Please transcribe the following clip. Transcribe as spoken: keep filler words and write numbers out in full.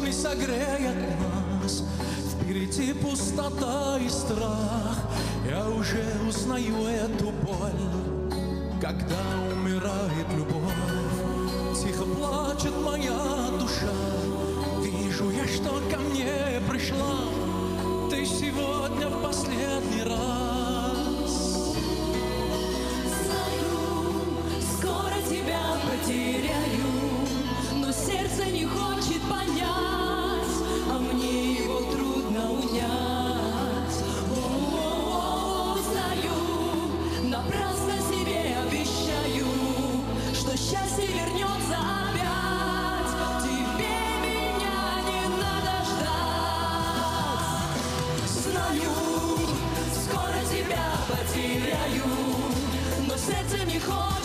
и согреет нас. Впереди пустота и страх. Я уже узнаю эту боль, когда умирает любовь. Тихо плачет моя душа. Вижу я, что ко мне пришла ты сегодня в последний раз. Знаю, скоро тебя потеряю, но сердце не хочет понять, а мне его трудно унять. О-о-о, знаю, напрасно себе обещаю, что счастье вернется опять. Тебе меня не надо ждать. Знаю, скоро тебя потеряю, но сердце не хочет